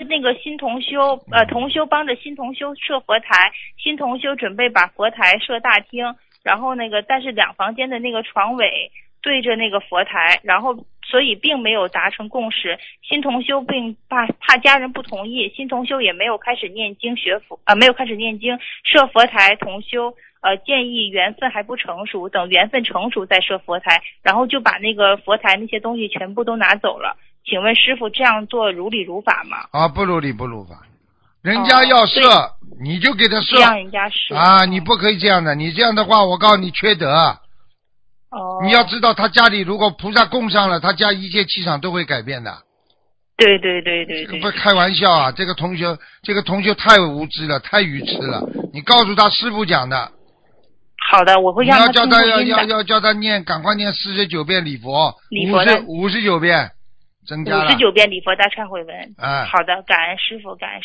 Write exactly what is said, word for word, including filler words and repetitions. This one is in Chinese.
那个新同修，呃，同修帮着新同修设佛台，新同修准备把佛台设大厅，然后那个但是两房间的那个床尾对着那个佛台，然后所以并没有达成共识。新同修并怕怕家人不同意，新同修也没有开始念经学佛，呃，没有开始念经设佛台。同修呃建议缘分还不成熟，等缘分成熟再设佛台，然后就把那个佛台那些东西全部都拿走了。请问师傅这样做如理如法吗？ 啊，不如理不如法，人家要设、哦、你就给他设， 让人家设啊，你不可以这样的，你这样的话我告诉你缺德。 哦， 你要知道他家里如果菩萨供上了，他家一切气场都会改变的。 对对对对对， 这个不是开玩笑啊！这个同学，这个同学太无知了，太愚痴了。你告诉他师傅讲的。 好的，我会让他听录音的。 你要叫他要要要叫他念，赶快念四十九遍礼佛， 礼佛的五十五十九遍，增加了五十九遍礼佛大忏悔文。 哎， 好的，感恩师傅，感恩师父。